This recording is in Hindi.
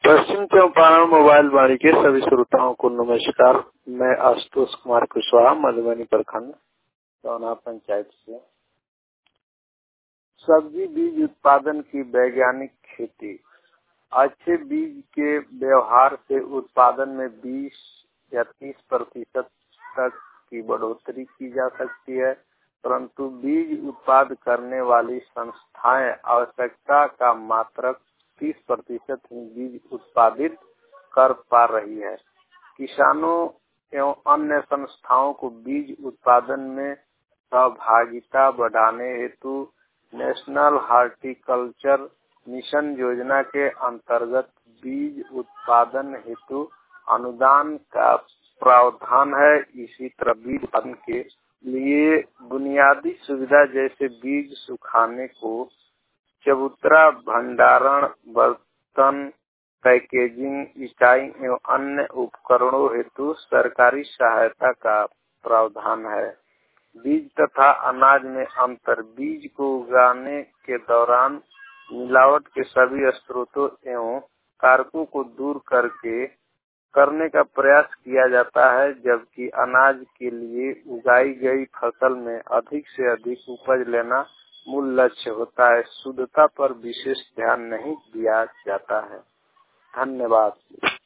पश्चिम चंपारण मोबाइल वाणी के सभी श्रोताओं को नमस्कार। मैं आशुतोष कुमार कुशवाहा, मधुबनी प्रखंड सौना पंचायत से। सब्जी बीज उत्पादन की वैज्ञानिक खेती। अच्छे बीज के व्यवहार से उत्पादन में 20 या 30% तक की बढ़ोतरी की जा सकती है, परंतु बीज उत्पाद करने वाली संस्थाएं आवश्यकता का मात्र 30% ही बीज उत्पादित कर पा रही है। किसानों एवं अन्य संस्थाओं को बीज उत्पादन में सहभागिता बढ़ाने हेतु नेशनल हॉर्टिकल्चर मिशन योजना के अंतर्गत बीज उत्पादन हेतु अनुदान का प्रावधान है। इसी तरह बीज उत्पादन के लिए बुनियादी सुविधा जैसे बीज सुखाने को, चबूतरा, भंडारण, बर्तन, पैकेजिंग इकाई एवं अन्य उपकरणों हेतु सरकारी सहायता का प्रावधान है। बीज तथा अनाज में अंतर। बीज को उगाने के दौरान मिलावट के सभी स्रोतों एवं कारकों को दूर करने का प्रयास किया जाता है, जबकि अनाज के लिए उगाई गई फसल में अधिक से अधिक उपज लेना मूल लक्ष्य होता है। शुद्धता पर विशेष ध्यान नहीं दिया जाता है। धन्यवाद।